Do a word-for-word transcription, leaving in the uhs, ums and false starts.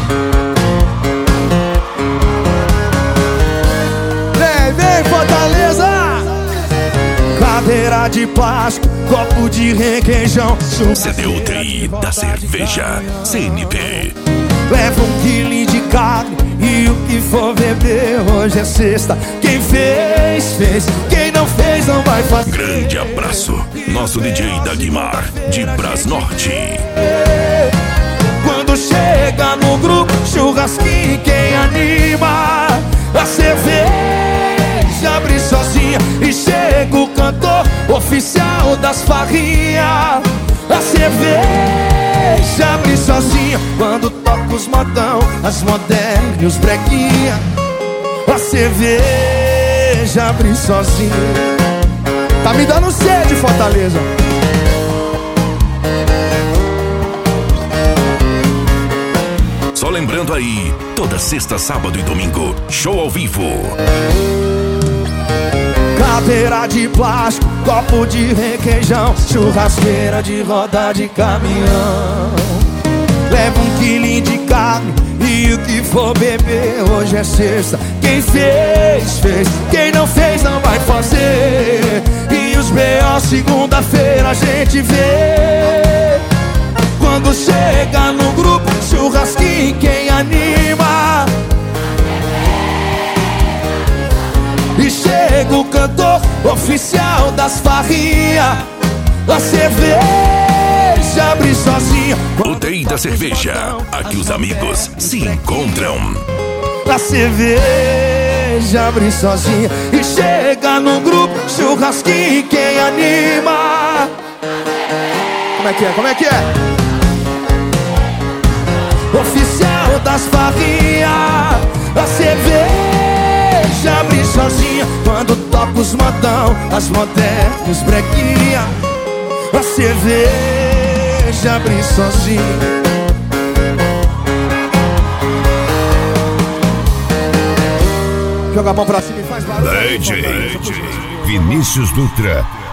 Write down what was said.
Vem, vem, Fortaleza! Cadeira de plástico, copo de requeijão, C D U T I da cerveja C N P. leva um quilo de carne e o que for beber. Hoje é sexta, quem fez, fez. Quem não fez, não vai fazer. Grande abraço, nosso D J Dagmar, de Brasnorte. Quando chega no grupo, churrasquinho, quem anima? A cerveja abre sozinha e chega o cantor oficial das farrinhas. A cerveja abre sozinha quando toca os modão, as modernas e os brequinha. A cerveja abre sozinha. Tá me dando sede, Fortaleza. Só lembrando aí, toda sexta, sábado e domingo, show ao vivo. Cadeira de plástico, copo de requeijão, churrasqueira de roda de caminhão. Leva um quilinho de carne e o que for beber. Hoje é sexta, quem fez, fez. Quem não fez, não vai fazer. E os B O segunda-feira a gente vê. Quando chega no grupo, churrasquinho, quem anima? E chega o cantor oficial das farrinhas. A cerveja abre sozinha. O T I da cerveja, aqui os amigos se encontram. A cerveja abre sozinha e chega no grupo, churrasquinho, quem anima? Como é que é? Como é que é? Oficial das farrinhas. A cerveja abre sozinha quando toca os modão, as modernas, os brequinha. A cerveja abre sozinha. Joga a mão pra cima e faz barulho. D J Vinícius Dutra.